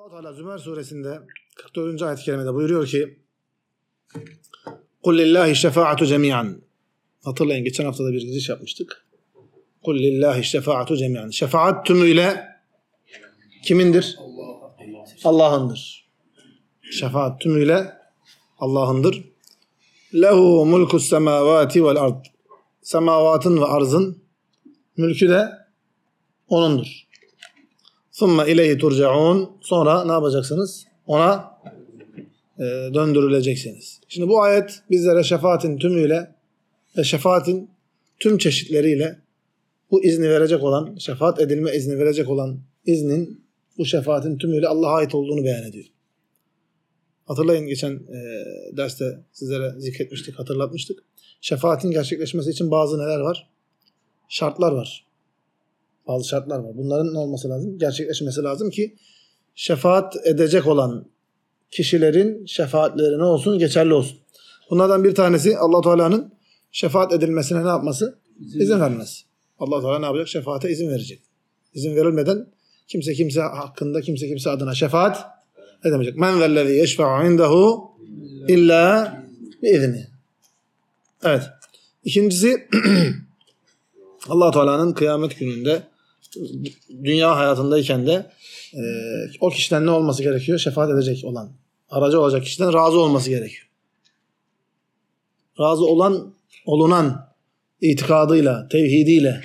Allah Teala Zümer suresinde 44. ayet-i kerimede buyuruyor ki "Kul lillahi şefaatu cemiyan." Hatırlayın, geçen hafta da bir giriş yapmıştık. "Kul lillahi şefaatu cemiyan." Şefaat tümüyle kimindir? Allah'ındır. Şefaat tümüyle Allah'ındır. Lehu mulkus semavati vel ard. Semavatın ve arzın mülkü de O'nundur. Thumma ileyhi turcaun. Sonra ne yapacaksınız? Ona döndürüleceksiniz. Şimdi bu ayet bizlere şefaatin tümüyle ve şefaatin tüm çeşitleriyle bu izni verecek olan, şefaat edilme izni verecek olan iznin bu şefaatin tümüyle Allah'a ait olduğunu beyan ediyor. Hatırlayın, geçen derste sizlere zikretmiştik, hatırlatmıştık. Şefaatin gerçekleşmesi için bazı neler var? Şartlar var. Bazı şartlar var. Bunların ne olması lazım? Gerçekleşmesi lazım ki şefaat edecek olan kişilerin şefaatleri ne olsun? Geçerli olsun. Bunlardan bir tanesi Allah Teala'nın şefaat edilmesine ne yapması? İzin vermesi. Allah Teala ne yapacak? Şefaate izin verecek. İzin verilmeden kimse hakkında, kimse adına şefaat edemeyecek. Men vellezî yeşfe'u indehu illa biizni. Evet. İkincisi Allah Teala'nın kıyamet gününde dünya hayatındayken de o kişiden ne olması gerekiyor? Şefaat edecek olan, aracı olacak kişiden razı olması gerekiyor. Razı olunan itikadıyla, tevhidiyle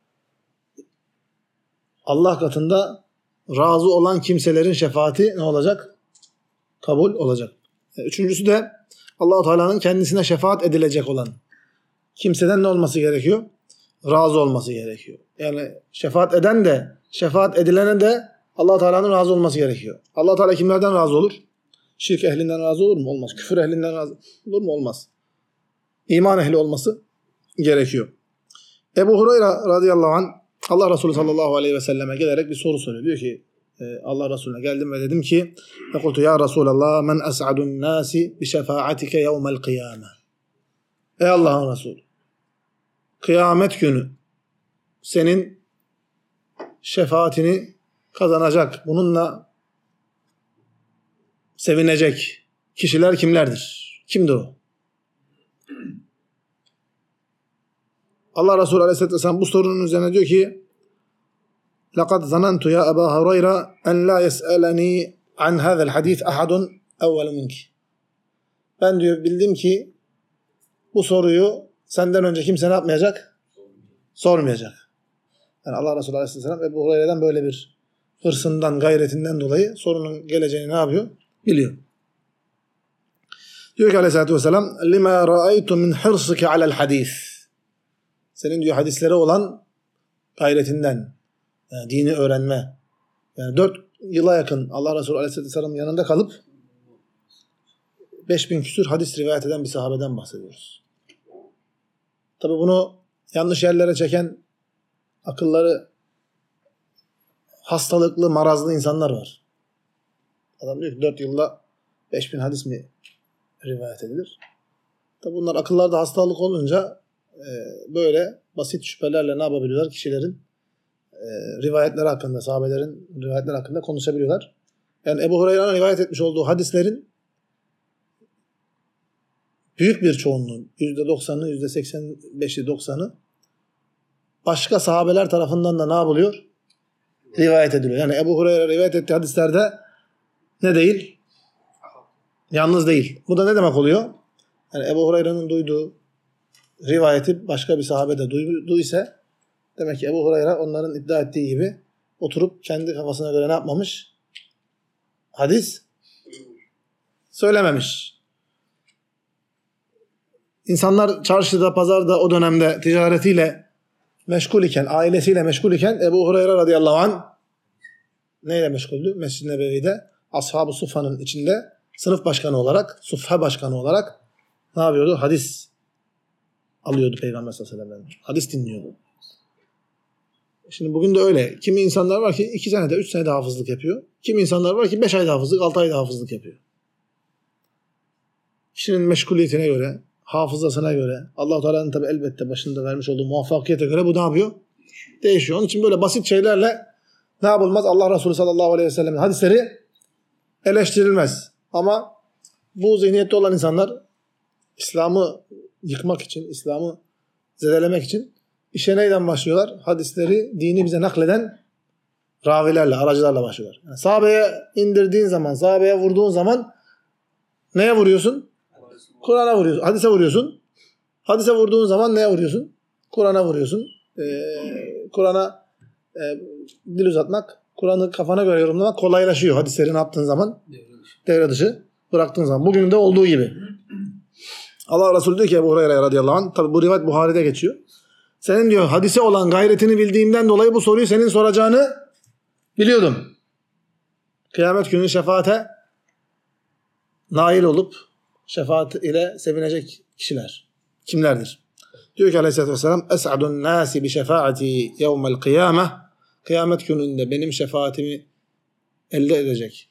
Allah katında razı olan kimselerin şefaati ne olacak? Kabul olacak. Üçüncüsü de Allah Teala'nın kendisine şefaat edilecek olan kimseden ne olması gerekiyor? Razı olması gerekiyor. Yani şefaat eden de, şefaat edilene de Allah Teala'nın razı olması gerekiyor. Allah Teala kimlerden razı olur? Şirk ehlinden razı olur mu? Olmaz. Küfür ehlinden razı olur mu? Olmaz. İman ehli olması gerekiyor. Ebu Hureyre radıyallahu anh Allah Resulü sallallahu aleyhi ve selleme gelerek bir soru soruyor. Diyor ki Allah Resulüne geldim ve dedim ki "Fekultu ya Resulallah men es'adun nasi bi şefaatike yevmel kıyame." Ey Allah'ın Resulü, kıyamet günü senin şefaatini kazanacak, bununla sevinecek kişiler kimlerdir? Kimdir o? Allah Resulü Aleyhisselatü Vesselam bu sorunun üzerine diyor ki لَقَدْ ظَنَنْتُ يَا أَبَا هُرَيْرَ أَنْ لَا يَسْأَلَنِي عَنْ هَذَا الْحَدِيثِ أَحَدٌ اَوَّلُ مِنْكِ. Ben diyor bildim ki bu soruyu senden önce kimse ne yapmayacak? Sormayacak. Yani Allah Resulü Aleyhisselam Ebu Hureyre'den böyle bir hırsından, gayretinden dolayı sorunun geleceğini ne yapıyor? Biliyor. Diyor ki Aleyhisselatü Vesselam لِمَا رَأَيْتُ مِنْ حِرْصِكَ عَلَى الْحَدِيثِ. Senin diyor hadislere olan gayretinden, yani dini öğrenme. Yani 4 yıla yakın Allah Resulü Aleyhisselam'ın yanında kalıp 5000 küsur hadis rivayet eden bir sahabeden bahsediyoruz. Tabi bunu yanlış yerlere çeken, akılları hastalıklı, marazlı insanlar var. Adam diyor ki 4 yılda 5000 hadis mi rivayet edilir? Tabi bunlar akıllarda hastalık olunca böyle basit şüphelerle ne yapabiliyorlar? Kişilerin rivayetleri hakkında, sahabelerin rivayetleri hakkında konuşabiliyorlar. Yani Ebu Hureyre'nin rivayet etmiş olduğu hadislerin büyük bir çoğunluğu, %90'ı, %85'i, 90'ı başka sahabeler tarafından da ne yapılıyor? Rivayet ediliyor. Yani Ebu Hureyre rivayet ettiği hadislerde ne değil? Yalnız değil. Bu da ne demek oluyor? Yani Ebu Hureyre'nin duyduğu rivayeti başka bir sahabe de duyduysa demek ki Ebu Hureyre onların iddia ettiği gibi oturup kendi kafasına göre ne yapmamış? Hadis söylememiş. İnsanlar çarşıda, pazarda o dönemde ticaretiyle meşgul iken, ailesiyle meşgul iken Ebu Hureyre radıyallahu anh neyle meşguldü? Mescid-i Nebevi'de Ashab-ı Suffa'nın içinde sınıf başkanı olarak, Suffa başkanı olarak ne yapıyordu? Hadis alıyordu Peygamber sallallahu aleyhi ve sellem. Hadis dinliyordu. Şimdi bugün de öyle. Kimi insanlar var ki 2 senede, 3 senede hafızlık yapıyor. Kimi insanlar var ki 5 ayda hafızlık, 6 ayda hafızlık yapıyor. Kişinin meşguliyetine göre, hafızasına göre, Allah-u Teala'nın tabi elbette başında vermiş olduğu muvaffakiyete göre bu ne yapıyor? Değişiyor. Onun için böyle basit şeylerle ne yapılmaz? Allah Resulü sallallahu aleyhi ve sellem'in hadisleri eleştirilmez. Ama bu zihniyette olan insanlar İslam'ı yıkmak için, İslam'ı zedelemek için işe neyden başlıyorlar? Hadisleri, dini bize nakleden ravilerle, aracılarla başlıyorlar. Yani sahabeye indirdiğin zaman, sahabeye vurduğun zaman neye vuruyorsun? Kur'an'a vuruyorsun. Hadise vuruyorsun. Hadise vurduğun zaman neye vuruyorsun? Kur'an'a vuruyorsun. Kur'an'a dil uzatmak, Kur'an'ı kafana göre yorumlamak kolaylaşıyor. Hadisleri ne yaptığın zaman? Devre dışı bıraktığın zaman. Bugün de olduğu gibi. Allah Resulü diyor ki Ebu Hureyre radıyallahu anh, tabi bu rivayet Buhari'de geçiyor. Senin diyor hadise olan gayretini bildiğimden dolayı bu soruyu senin soracağını biliyordum. Kıyamet günü şefaate nail olup şefaat ile sevinecek kişiler kimlerdir? Diyor ki aleyhissalatü vesselam es'adun nasi bi şefaati yevmel kıyame, kıyamet gününde benim şefaatimi elde edecek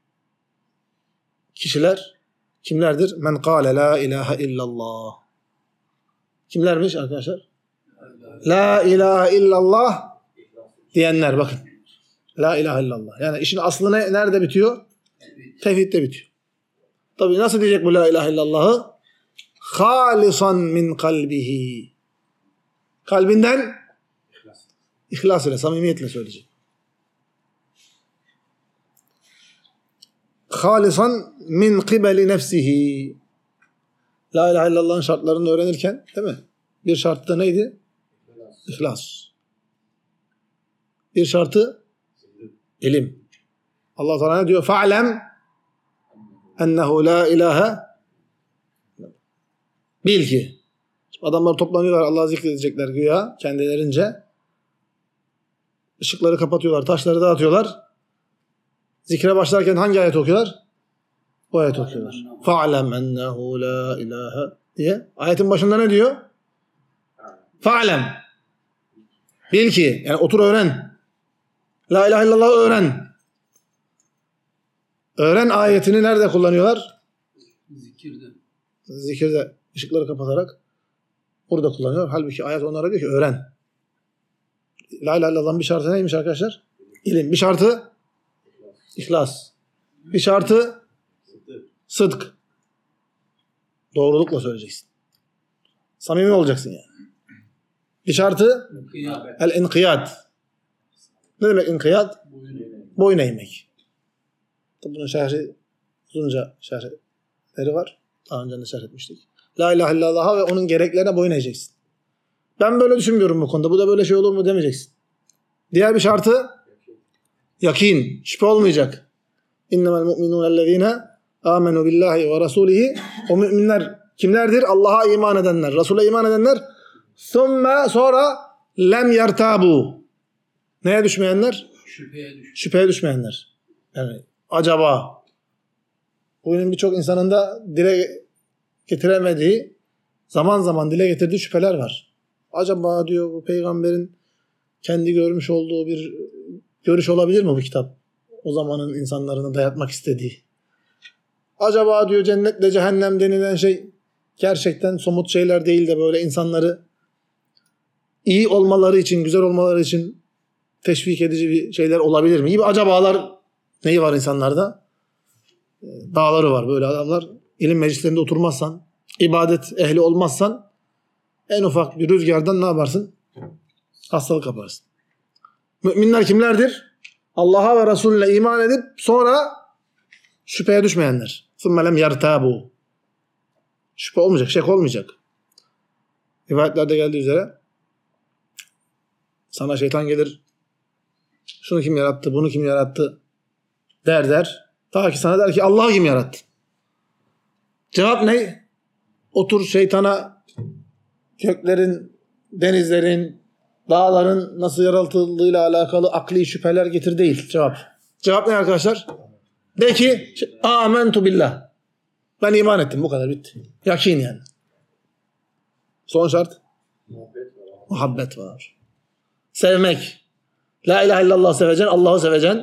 kişiler kimlerdir? Men kâle la ilahe illallah. Kimlermiş arkadaşlar? La ilahe illallah diyenler, bakın. La ilahe illallah. Yani işin aslı nerede bitiyor? Tevhidde bitiyor. Tabii nasıl diyecek bu la ilahe illallahı? Halisan min kalbihi. Kalbinden ihlas ile, samimiyetle söyleyecek. Halisan min kibeli nefsihi. La ilahe illallah'ın şartlarını öğrenirken, değil mi? Bir şartı da neydi? İhlas. Bir şartı ilim. Allah Teala ne diyor? Fa'lem ennehu la ilahe. Bil ki. Adamlar toplanıyorlar, Allah'ı zikredecekler güya kendilerince. Işıkları kapatıyorlar, taşları dağıtıyorlar. Zikre başlarken hangi ayet okuyorlar? Bu ayet okuyorlar. Fa'lem ennehu la ilahe diye. Ayetin başında ne diyor? Fa'lem. Bil ki. Yani otur öğren. La ilahe illallah öğren. Öğren ayetini nerede kullanıyorlar? Zikirde. Zikirde ışıkları kapatarak burada kullanıyor. Halbuki ayet onlara diyor ki öğren. La ilahe illallah'ın bir şartı neymiş arkadaşlar? İlim. Bir şartı İhlas. Bir şartı sıdk. Doğrulukla söyleyeceksin. Samimi olacaksın yani. Bir şartı el-inkiyat. Ne demek inkiyat? Boyun eğmek. Bunun şerhi, uzunca şerhleri var. Daha önce de şerh etmiştik. La ilahe illallah'a ve onun gereklerine boyun eğeceksin. Ben böyle düşünmüyorum bu konuda. Bu da böyle şey olur mu demeyeceksin. Diğer bir şartı yakin. Şüphe olmayacak. İnnemel mu'minûnellezîne âmenû billâhi ve rasûlihi. O müminler kimlerdir? Allah'a iman edenler, Resul'e iman edenler. Sonra lem yertâbû. Neye düşmeyenler? Şüpheye düşmeyenler. Yani acaba bugünün birçok insanın da dile getiremediği, zaman zaman dile getirdiği şüpheler var. Acaba diyor bu peygamberin kendi görmüş olduğu bir görüş olabilir mi bu kitap? O zamanın insanlarını dayatmak istediği. Acaba diyor cennetle cehennem denilen şey gerçekten somut şeyler değil de böyle insanları iyi olmaları için, güzel olmaları için teşvik edici bir şeyler olabilir mi? Gibi acabalar neyi var insanlarda? Dağları var böyle adamlar. İlim meclislerinde oturmazsan, ibadet ehli olmazsan en ufak bir rüzgardan ne yaparsın? Hastalık yaparsın. Müminler kimlerdir? Allah'a ve Resulüne iman edip sonra şüpheye düşmeyenler. ثُمَّ لَمْ يَرْتَابُوا. Şüphe olmayacak, şek olmayacak. Rivayetlerde geldiği üzere sana şeytan gelir, şunu kim yarattı, bunu kim yarattı der. Ta ki sana der ki Allah kim yarattı? Cevap ne? Otur şeytana göklerin, denizlerin, dağların nasıl yaratıldığıyla alakalı akli şüpheler getir değil cevap. Cevap ne arkadaşlar? De ki amentu billah. Ben iman ettim, bu kadar, bitti. Yakin yani. Son şart? Muhabbet var. Sevmek. La ilahe illallah seveceksin, Allah'ı seveceksin.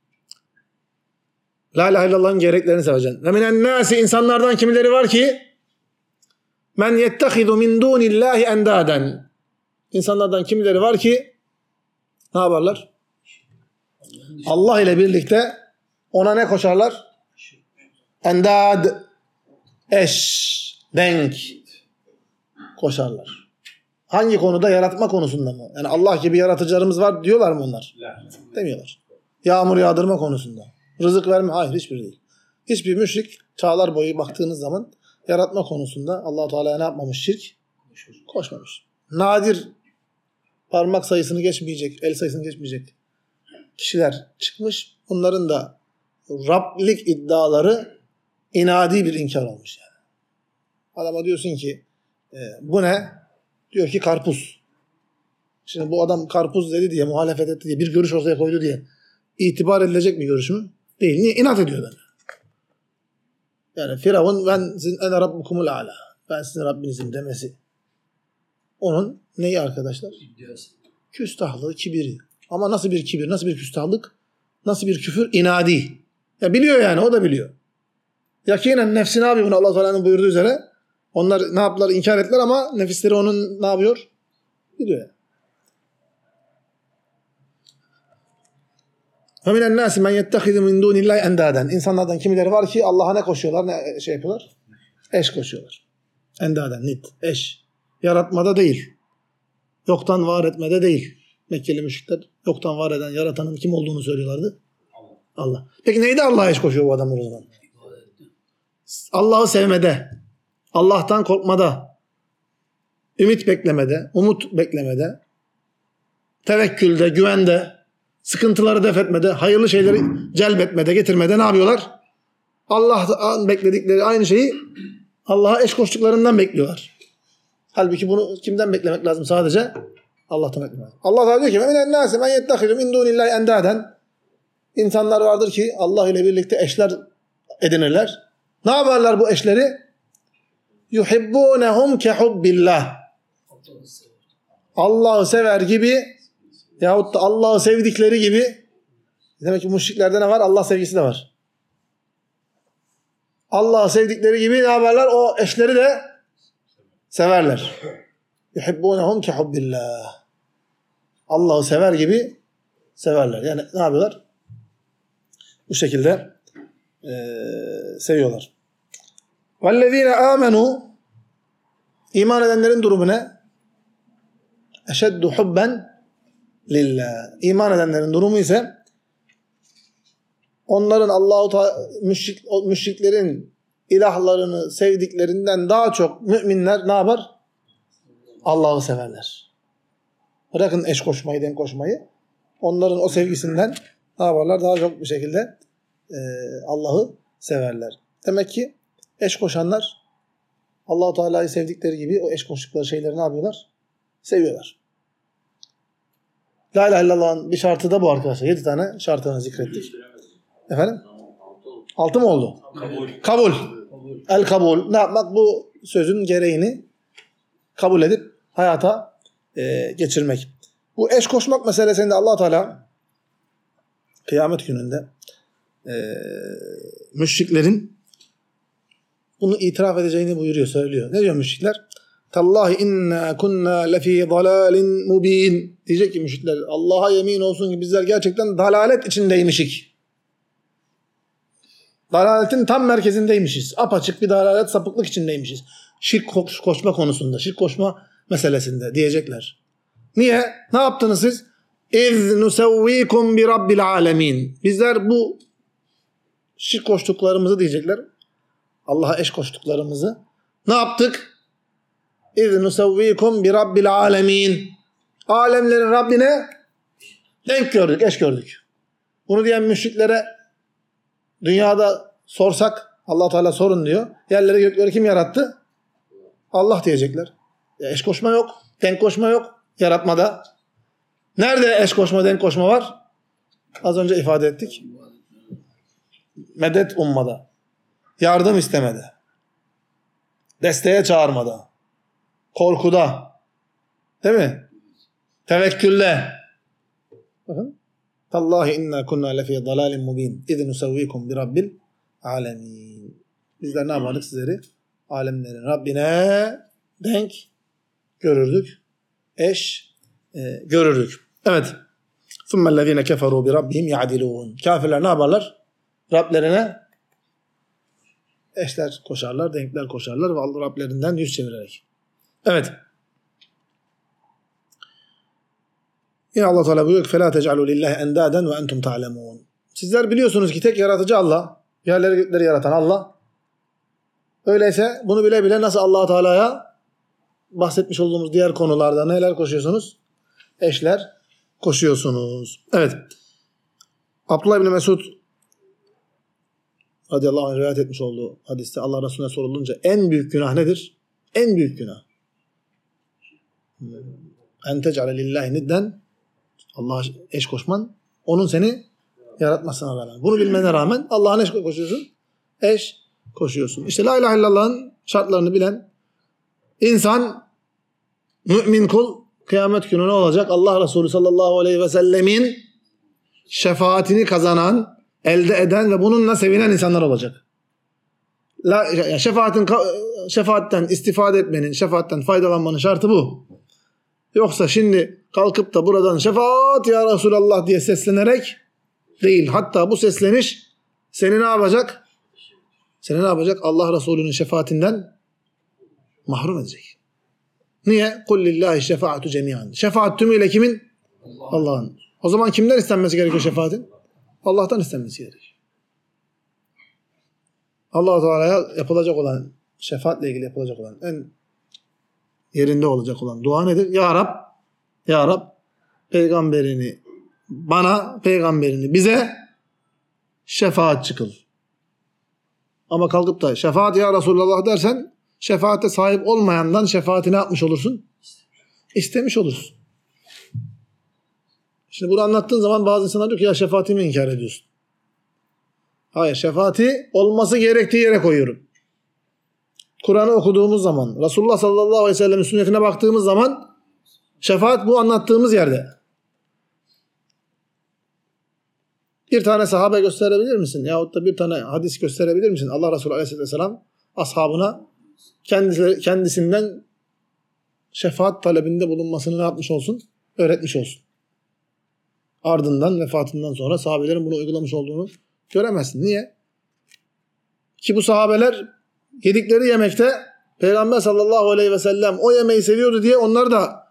La ilahe illallah'ın gereklerini seveceksin. Ve minen nâsi, insanlardan kimileri var ki men yettehidu min dûnillâhi endâden. İnsanlardan kimileri var ki ne yaparlar? Allah ile birlikte ona ne koşarlar? endad, eş, denk koşarlar. Hangi konuda? Yaratma konusunda mı? Yani Allah gibi yaratıcılarımız var diyorlar mı onlar? Demiyorlar. Yağmur yağdırma konusunda. Rızık verme. Hayır, hiçbir değil. Hiçbir müşrik çağlar boyu baktığınız zaman yaratma konusunda Allah-u Teala'ya ne yapmamış? Şirk koşmamış. Nadir, parmak sayısını geçmeyecek, el sayısını geçmeyecek kişiler çıkmış. Onların da Rablik iddiaları inadi bir inkar olmuş yani. Adama diyorsun ki bu ne? Diyor ki karpuz. Şimdi bu adam karpuz dedi diye, muhalefet etti diye, bir görüş ortaya koydu diye itibar edilecek bir görüş mü? Değil. Niye? İnat ediyor yani. Yani Firavun ben sizin ene rabbukumul a'la. Ben sizin Rabbinizim demesi. Onun neyi arkadaşlar? Küstahlığı, kibiri. Ama nasıl bir kibir, nasıl bir küstahlık, nasıl bir küfür? İnadi. Ya biliyor yani, o da biliyor. Yakinen nefsi ne yapıyor bunu Allah Teala'nın buyurduğu üzere? Onlar ne yaptılar? İnkar ettiler ama nefisleri onun ne yapıyor? Biliyor yani. وَمِنَ النَّاسِ مَنْ يَتَّخِذُ مِنْ دُونِ اللّٰهِ اَنْدَادًا. İnsanlardan kimileri var ki Allah'a ne koşuyorlar? Ne şey yapıyorlar? Eş koşuyorlar. Endaden, nit, eş. Yaratmada değil. Yoktan var etmede değil. Mekkeli müşrikler yoktan var eden, yaratanın kim olduğunu söylüyorlardı? Allah. Peki neydi Allah'a eş koşuyor bu adamlar o zaman? Allah'ı sevmede, Allah'tan korkmada, ümit beklemede, umut beklemede, tevekkülde, güvende, sıkıntıları def etmede, hayırlı şeyleri celbetmede, getirmede ne yapıyorlar? Allah'tan bekledikleri aynı şeyi Allah'a eş koştuklarından bekliyorlar. Halbuki bunu kimden beklemek lazım sadece? Allah'tan beklemek lazım. Allah Teala diyor ki: "Minen nâsi men yettehidu min dûnillâhi endâden." İnsanlar vardır ki Allah ile birlikte eşler edinirler. Ne yaparlar bu eşleri? Yuhibbûnehum kehubbillah. Allah'ı sever gibi yahut da Allah'ı sevdikleri gibi. Demek ki müşriklerde ne var? Allah sevgisi de var. Allah'ı sevdikleri gibi ne yaparlar? O eşleri de severler. Yuhibbûnehum kehubbillah. Allah'ı sever gibi severler. Yani ne yapıyorlar? Bu şekilde seviyorlar. وَالَّذ۪ينَ آمَنُوا İman edenlerin durumu ne? اَشَدُّ حُبًّا lillah. İman edenlerin durumu ise onların müşriklerin ilahlarını sevdiklerinden daha çok müminler ne yapar? Allah'ı severler. Bırakın eş koşmayı, denk koşmayı. Onların o sevgisinden ne yaparlar? Daha çok bir şekilde Allah'ı severler. Demek ki eş koşanlar Allah-u Teala'yı sevdikleri gibi o eş koştukları şeyleri ne yapıyorlar? Seviyorlar. La ilahe illallah'ın bir şartı da bu arkadaşlar. 7 tane şartını zikrettik. Efendim? 6 mı oldu? Kabul. El kabul. Ne yapmak? Bu sözün gereğini kabul edip hayata geçirmek. Bu eş koşmak meselesinde Allah Teala kıyamet gününde müşriklerin bunu itiraf edeceğini buyuruyor, söylüyor. Ne diyor müşrikler? Tallahi inna kunna lefî dalâlin mubîn. Diyecek ki müşrikler, Allah'a yemin olsun ki bizler gerçekten dalalet içindeymişik. Dalaletin tam merkezindeymişiz. Apaçık bir dalalet, sapıklık içindeymişiz. Şirk koşma konusunda, şirk koşma meselesinde diyecekler. Niye? Ne yaptınız siz? İz nusevvikum bi rabbil alemin. Bizler bu şirk koştuklarımızı diyecekler. Allah'a eş koştuklarımızı ne yaptık? İz nusevvikum bi rabbil alemin. Alemlerin Rabbine denk gördük, eş gördük. Bunu diyen müşriklere dünyada sorsak, Allah Teala sorun diyor. Yerleri gökleri kim yarattı? Allah diyecekler. Eş koşma yok, denk koşma yok yaratmada. Nerede eş koşma, denk koşma var? Az önce ifade ettik. Medet ummada. Yardım istemede. Desteğe çağırmada. Korkuda. Değil mi? Tevekkülde. Bakın. Tallahi inna kunna lefî dalâlin mubîn. İz nusevvikum bi rabbil alemin. Bizler ne yapardık sizleri? Alemlerin Rabbine denk görürdük. Eş görürdük. Evet. ثُمَّ الَّذ۪ينَ كَفَرُوا بِرَبِّهِمْ يَعْدِلُونَ. Kafirler ne yaparlar? Rablerine eşler koşarlar, denkler koşarlar ve Allah Rablerinden yüz çevirerek. Evet. Yine Allah Teala buyuruyor ki فَلَا تَجْعَلُوا لِلّٰهِ اَنْدَادًا وَاَنْتُمْ تَعْلَمُونَ. Sizler biliyorsunuz ki tek yaratıcı Allah. Yerleri gökleri yaratan Allah. Öyleyse bunu bile bile nasıl Allah Teala'ya bahsetmiş olduğumuz diğer konularda neler koşuyorsunuz? Eşler koşuyorsunuz. Evet. Abdullah İbni Mesud radıyallahu anh rivayet etmiş olduğu hadiste Allah Resulüne sorulunca en büyük günah nedir? En büyük günah. En tec'ale lillahi nidden, Allah'a eş koşman, onun seni yaratmasına rağmen. Bunu bilmene rağmen Allah'a eş koşuyorsun. Eş koşuyorsun. İşte la ilahe illallah'ın şartlarını bilen insan, mümin kul kıyamet günü ne olacak? Allah Resulü sallallahu aleyhi ve sellemin şefaatini kazanan, elde eden ve bununla sevinen insanlar olacak. Şefaatten istifade etmenin, şefaatten faydalanmanın şartı bu. Yoksa şimdi kalkıp da buradan şefaat ya Resulallah diye seslenerek değil. Hatta bu sesleniş seni ne yapacak? Seni ne yapacak? Allah Resulü'nün şefaatinden mahrum edecek. Niye? Kul lillahi şefaatu cemiyan. Şefaat tümüyle kimin? Allah'ın. O zaman kimden istenmesi gerekiyor şefaatin? Allah'tan istenmesi gerekiyor. Allah-u Teala'ya yapılacak olan, şefaatle ilgili yapılacak olan, en yerinde olacak olan dua nedir? Ya Rab, Ya Rab, peygamberini bana, peygamberini bize şefaatçi kıl. Ama kalkıp da şefaat ya Resulallah dersen, şefaate sahip olmayandan şefaati ne yapmış olursun? İstemiş olursun. Şimdi bunu anlattığın zaman bazı insanlar diyor ki ya şefaatimi inkar ediyorsun. Hayır, şefaati olması gerektiği yere koyuyorum. Kur'an'ı okuduğumuz zaman, Resulullah sallallahu aleyhi ve sellem'in sünnetine baktığımız zaman şefaat bu anlattığımız yerde. Bir tane sahabe gösterebilir misin? Yahut da bir tane hadis gösterebilir misin? Allah Resulü aleyhisselatü vesselam ashabına kendisinden şefaat talebinde bulunmasını ne yapmış olsun? Öğretmiş olsun. Ardından vefatından sonra sahabelerin bunu uygulamış olduğunu göremezsin. Niye? Ki bu sahabeler yedikleri yemekte Peygamber sallallahu aleyhi ve sellem o yemeği seviyordu diye onlar da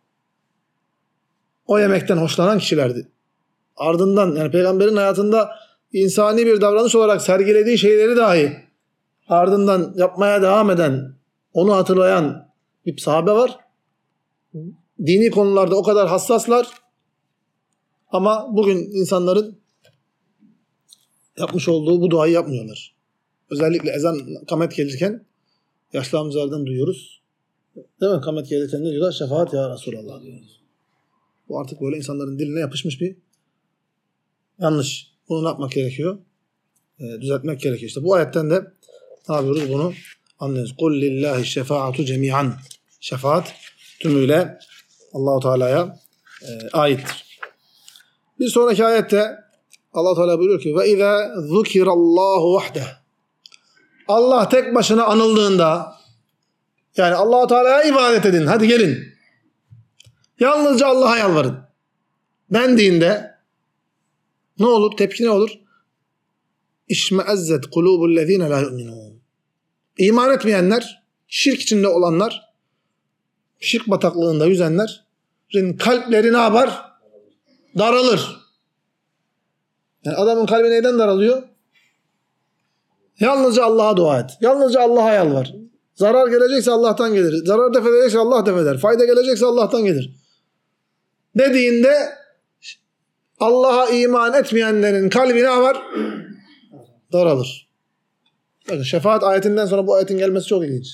o yemekten hoşlanan kişilerdi. Ardından yani Peygamberin hayatında insani bir davranış olarak sergilediği şeyleri dahi ardından yapmaya devam eden, onu hatırlayan bir sahabe var. Dini konularda o kadar hassaslar ama bugün insanların yapmış olduğu bu duayı yapmıyorlar. Özellikle ezan, kamet gelirken yaşlı amcalardan duyuyoruz. Değil mi? Kamet gelirken ne diyorlar? Şefaat ya Resulallah diyoruz. Bu artık böyle insanların diline yapışmış bir yanlış. Bunu ne yapmak gerekiyor? Düzeltmek gerekiyor. İşte bu ayetten de ne yapıyoruz? Bunu anlıyoruz. Kul lillahi şefaatu cemiyan. Şefaat tümüyle Allah-u Teala'ya aittir. Bir sonraki ayette Allah Teala buyuruyor ki ve izâ zukirallahu vahdehu. Allah tek başına anıldığında yani Allah Teala'ya ibadet edin. Hadi gelin. Yalnızca Allah'a yalvarın. Dendiğinde ne olur? Tepki ne olur? İşme'ezzet kulûbullezîne lâ yu'minûn. İman etmeyenler, şirk içinde olanlar, şirk bataklığında yüzenlerin kalpleri ne yapar? Daralır. Yani adamın kalbi neyden daralıyor? Yalnızca Allah'a dua et. Yalnızca Allah'a yalvar. Zarar gelecekse Allah'tan gelir. Zarar defedecekse Allah defeder. Fayda gelecekse Allah'tan gelir. Dediğinde Allah'a iman etmeyenlerin kalbi ne var? Daralır. Bakın şefaat ayetinden sonra bu ayetin gelmesi çok ilginç.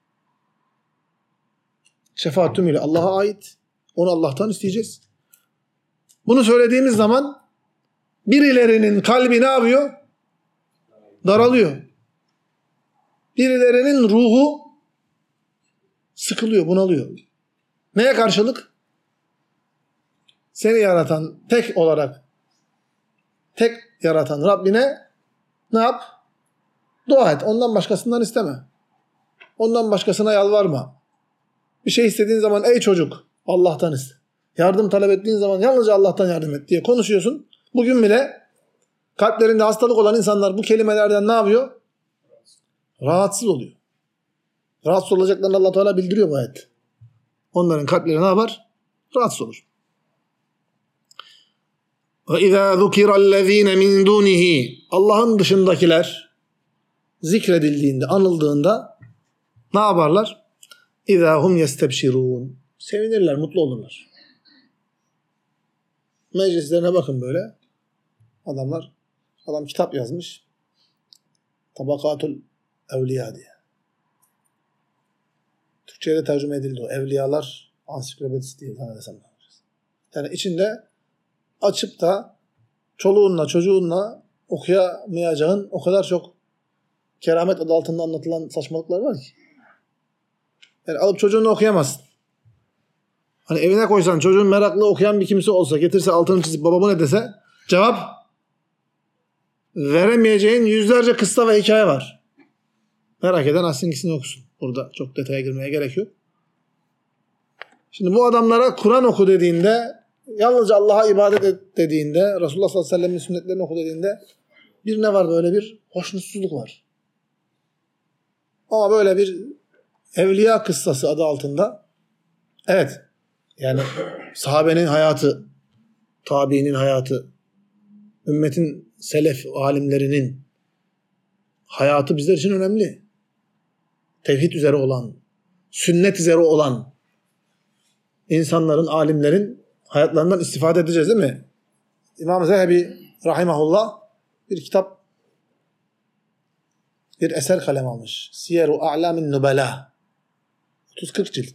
Şefaat tümüyle Allah'a ait. Onu Allah'tan isteyeceğiz. Bunu söylediğimiz zaman birilerinin kalbi ne yapıyor? Daralıyor. Birilerinin ruhu sıkılıyor, bunalıyor. Neye karşılık? Seni yaratan tek olarak, tek yaratan Rabbine ne yap? Dua et. Ondan başkasından isteme. Ondan başkasına yalvarma. Bir şey istediğin zaman ey çocuk Allah'tan iste. Yardım talep ettiğin zaman yalnızca Allah'tan yardım et diye konuşuyorsun. Bugün bile kalplerinde hastalık olan insanlar bu kelimelerden ne yapıyor? Rahatsız oluyor. Rahatsız olacaklarını Allah Teala bildiriyor bu ayet. Onların kalpleri ne yapar? Rahatsız olur. وَاِذَا ذُكِرَ الَّذ۪ينَ مِنْ دُونِهِ Allah'ın dışındakiler zikredildiğinde, anıldığında ne yaparlar? اِذَا هُمْ يَسْتَبْشِرُونَ Sevinirler, mutlu olurlar. Meclislerine bakın böyle. Adam kitap yazmış. Tabakatul Evliya diye. Türkçe'ye de tercüme edildi o. Evliyalar Ansiklopedisi diye zannedersem. Yani içinde açıp da çoluğunla çocuğunla okuyamayacağın o kadar çok keramet adı altında anlatılan saçmalıklar var ki. Yani alıp çocuğunu okuyamazsın. Hani evine koysan çocuğun meraklı okuyan bir kimse olsa getirse altını çizip baba bu ne dese cevap veremeyeceğin yüzlerce kıssa ve hikaye var. Merak eden açsın gitsin okusun. Burada çok detaya girmeye gerek yok. Şimdi bu adamlara Kur'an oku dediğinde, yalnızca Allah'a ibadet et dediğinde, Resulullah sallallahu aleyhi ve sellem'in sünnetlerini oku dediğinde bir ne var, böyle bir hoşnutsuzluk var. Ama böyle bir evliya kıssası adı altında, evet, yani sahabenin hayatı, tabiinin hayatı, ümmetin selef alimlerinin hayatı bizler için önemli. Tevhid üzere olan, sünnet üzere olan insanların, alimlerin hayatlarından istifade edeceğiz değil mi? İmam Zehebi rahimahullah bir kitap, bir eser kalem almış. Siyer-u A'lamin Nubala. 30-40 cilt.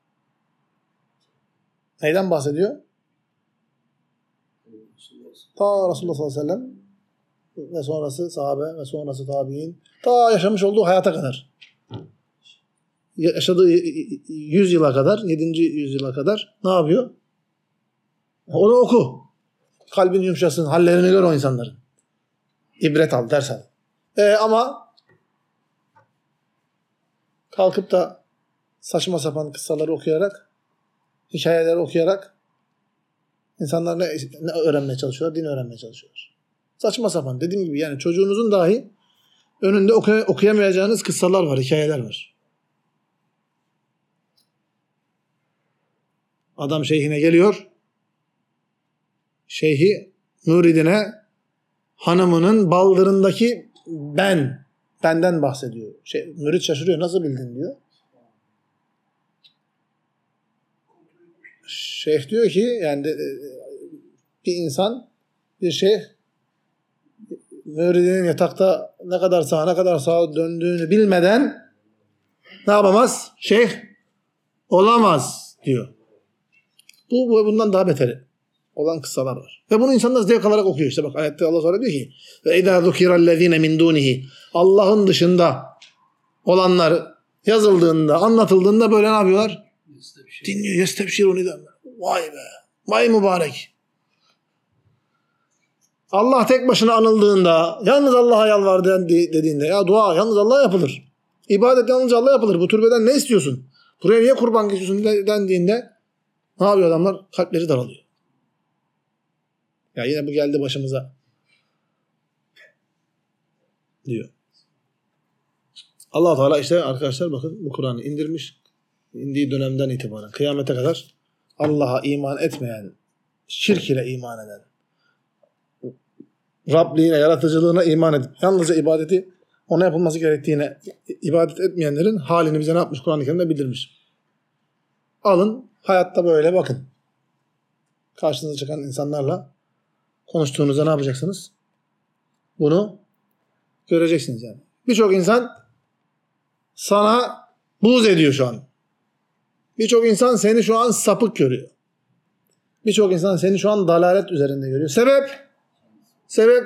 Neyden bahsediyor? Ta Resulullah sallallahu aleyhi ve sellem ve sonrası sahabe ve sonrası tabi'in ta yaşamış olduğu hayata kadar. Yaşadığı 100 yıla kadar, 7. yüzyıla kadar ne yapıyor? Onu oku. Kalbin yumuşasın, hallerini gör o insanların. İbret al, ders al. Ama kalkıp da saçma sapan kıssaları okuyarak, hikayeleri okuyarak insanlar ne öğrenmeye çalışıyorlar? Din öğrenmeye çalışıyorlar. Saçma sapan. Dediğim gibi yani çocuğunuzun dahi önünde okuyamayacağınız kıssalar var, hikayeler var. Adam şeyhine geliyor. Şeyhi müridine hanımının baldırındaki benden bahsediyor. Mürid şaşırıyor. Nasıl bildin diyor. Şeyh diyor ki yani bir insan, bir şeyh müridinin yatakta ne kadar sağa döndüğünü bilmeden ne yapamaz? Şeyh olamaz diyor. Bundan daha beteri olan kıssalar var. Ve bunu insanlar zevk alarak okuyor. İşte bak ayette Allah sonra diyor ki ve idâ zukirellezîne min dûnihi Allah'ın dışında olanlar yazıldığında, anlatıldığında böyle ne yapıyorlar? Dinliyor. Yestebşirûn. Vay be. Vay mübarek. Allah tek başına anıldığında, yalnız Allah'a yalvar dediğinde, ya dua yalnız Allah'a yapılır. İbadet yalnız Allah'a yapılır. Bu türbeden ne istiyorsun? Buraya niye kurban kesiyorsun dendiğinde ne yapıyor adamlar? Kalpleri daralıyor. Ya yine bu geldi başımıza diyor. Allah Teala işte arkadaşlar bakın bu Kur'an'ı indirmiş. İndiği dönemden itibaren kıyamete kadar Allah'a iman etmeyen, şirk ile iman eden, Rabliğine, yaratıcılığına iman edip yalnızca ibadeti ona yapılması gerektiğine ibadet etmeyenlerin halini bize ne yapmış? Kur'an-ı Kerim'de bildirmiş. Alın, hayatta böyle bakın. Karşınıza çıkan insanlarla konuştuğunuzda ne yapacaksınız? Bunu göreceksiniz yani. Birçok insan sana buğz ediyor şu an. Birçok insan seni şu an sapık görüyor. Birçok insan seni şu an dalalet üzerinde görüyor. Sebep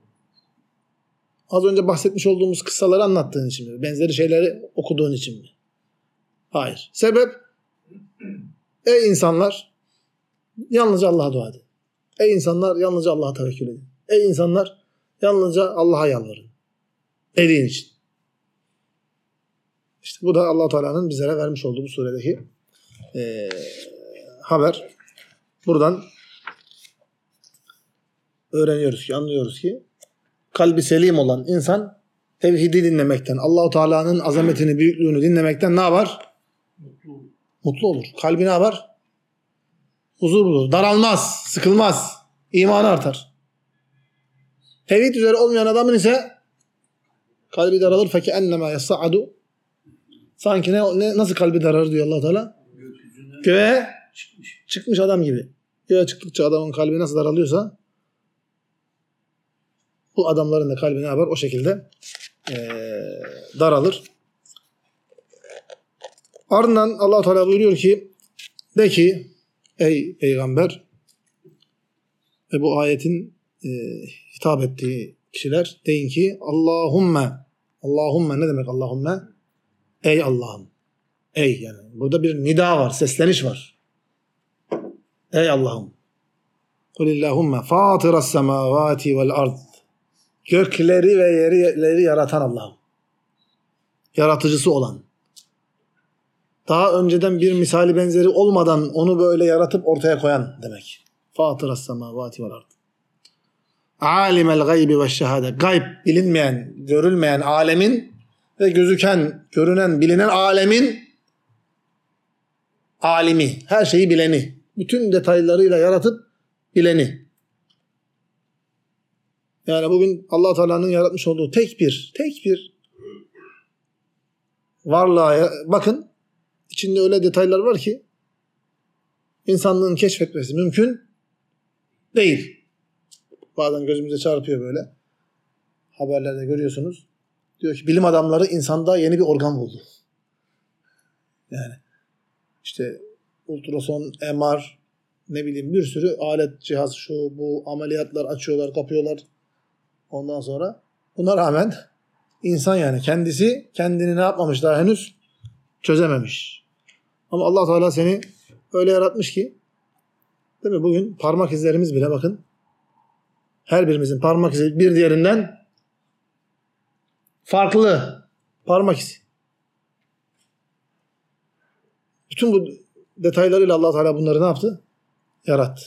az önce bahsetmiş olduğumuz kıssaları anlattığın için mi? Benzeri şeyleri okuduğun için mi? Hayır. Sebep ey insanlar yalnızca Allah'a dua edin. Ey insanlar yalnızca Allah'a tevekkül edin. Ey insanlar yalnızca Allah'a yalvarın. Dediğin için. İşte bu da Allah Teala'nın bizlere vermiş olduğu bu suredeki haber. Buradan öğreniyoruz ki, anlıyoruz ki kalbi selim olan insan tevhidi dinlemekten, Allah-u Teala'nın azametini, büyüklüğünü dinlemekten ne yapar? Mutlu olur. Kalbi ne yapar? Huzur bulur. Daralmaz, sıkılmaz. İmanı artar. Tevhid üzere olmayan adamın ise kalbi daralır. فَكَأَنَّمَا يَصَّعَدُ Sanki nasıl kalbi daralır diyor Allah Teala? Göğe çıkmış adam gibi. Göğe çıktıkça adamın kalbi nasıl daralıyorsa bu adamların da kalbi ne yapar? O şekilde daralır. Ardından Allah Teala buyuruyor ki, de ki ey peygamber, ve bu ayetin hitap ettiği kişiler, deyin ki Allahümme. Allahümme ne demek Allahümme? Ey Allah'ım. Ey yani. Burada bir nida var, sesleniş var. Ey Allah'ım. Kulillahümme fâtiras semâvâti vel ard. Gökleri ve yerleri yaratan Allah'ım. Yaratıcısı olan. Daha önceden bir misali benzeri olmadan onu böyle yaratıp ortaya koyan demek. Fâtiras semâvâti vel ard. Alimel gaybi ve şehâde. Gayb, bilinmeyen, görülmeyen alemin ve gözüken, görünen, bilinen alemin alimi. Her şeyi bileni. Bütün detaylarıyla yaratıp bileni. Yani bugün Allah Teala'nın yaratmış olduğu tek bir varlığa bakın. İçinde öyle detaylar var ki insanlığın keşfetmesi mümkün değil. Bazen gözümüze çarpıyor böyle. Haberlerde görüyorsunuz. Diyor ki bilim adamları insanda yeni bir organ buldu. Yani işte ultrason, MR, ne bileyim bir sürü alet, cihaz, şu bu ameliyatlar açıyorlar, kapıyorlar. Ondan sonra buna rağmen insan yani kendini ne yapmamış daha henüz çözememiş. Ama Allah Teala seni öyle yaratmış ki, değil mi? Bugün parmak izlerimiz bile bakın. Her birimizin parmak izi bir diğerinden farklı parmak izi. Bütün bu detaylarıyla Allah Teala bunları ne yaptı? Yarattı.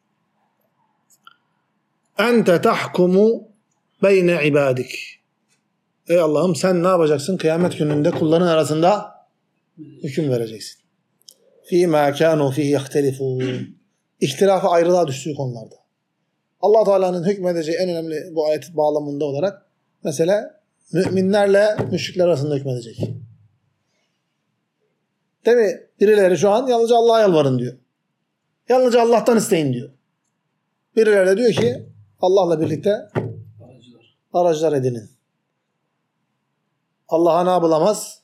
Ente tahkumu beyne ibadik. Ey Allah'ım sen ne yapacaksın? Kıyamet gününde kulların arasında hüküm vereceksin. Fîmâ kânû fîhî yehtelifûn. İhtilafa, ayrılığa düştüğü konularda. Allah Teala'nın hükmedeceği en önemli bu ayet bağlamında olarak mesela müminlerle müşrikler arasında hükmedecek. Değil mi? Birileri şu an yalnızca Allah'a yalvarın diyor. Yalnızca Allah'tan isteyin diyor. Birileri de diyor ki Allah'la birlikte aracılar edinin. Allah'a ne yapılamaz?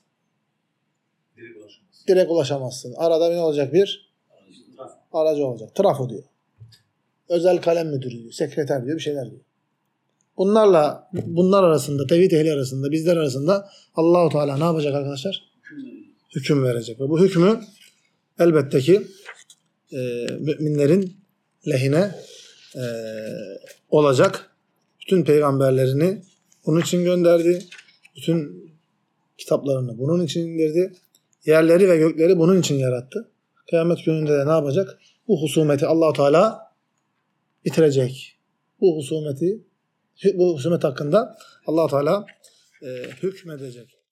Direkt ulaşamazsın. Arada ne olacak bir? Aracı olacak. Trafo diyor. Özel kalem müdürü diyor. Sekreter diyor. Bir şeyler diyor. Bunlar arasında, tevhid ehli arasında, bizler arasında Allah-u Teala ne yapacak arkadaşlar? Hüküm verecek. Ve bu hükmü elbette ki müminlerin lehine olacak. Bütün peygamberlerini bunun için gönderdi. Bütün kitaplarını bunun için indirdi. Yerleri ve gökleri bunun için yarattı. Kıyamet gününde de ne yapacak? Bu husumeti Allah-u Teala bitirecek. Bu husumet hakkında Allah-u Teala hükmedecek.